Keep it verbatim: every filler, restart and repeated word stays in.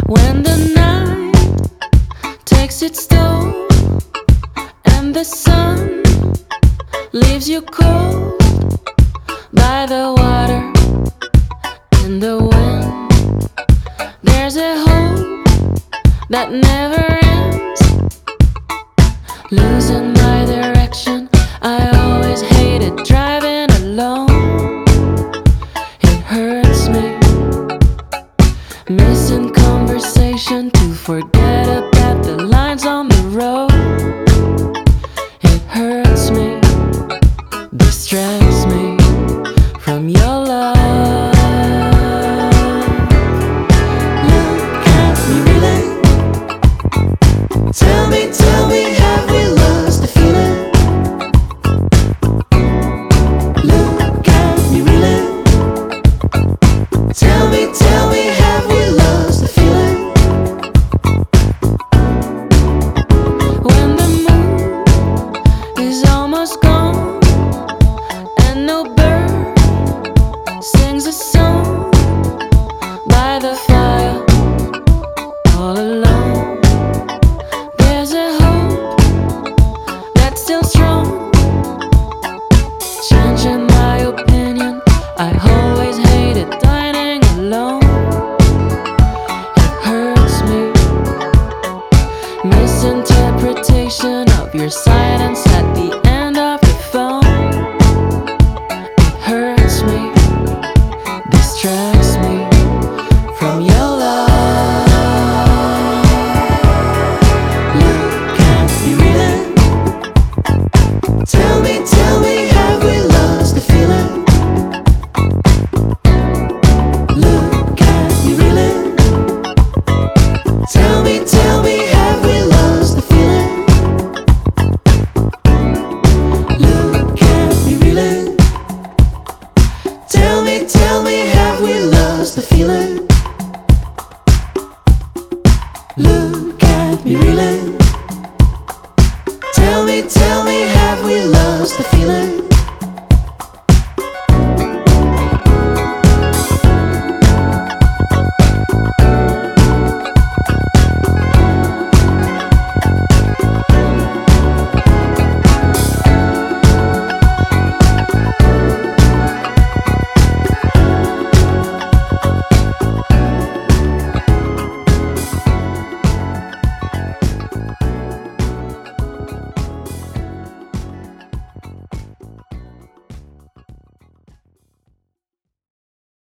When the night takes its toll and the sun leaves you cold by the water and the wind, there's a hope that never ends. Losing my direction, I always hated driving alone. It hurts me, missing conversation to forget about the lines on the road. It hurts me, distracts me from your love. Look at me really, tell me, tell me, have we lost the feeling? Look at me really, tell me, tell me, have we lost the feeling? When the moon is almost gone and no bird sings a song by the fire all alone, there's a hope that's still strong. Changing my opinion, I always hated dining alone. It hurts me, misinterpretation of your silence at the end of the phone. It hurts me, distracts me from your love. Look at me really, tell me, tell me, have we lost the feeling? Look at me really, tell me, tell me, have we lost the feeling? Look at me really, tell me, tell me, have we lost the feeling?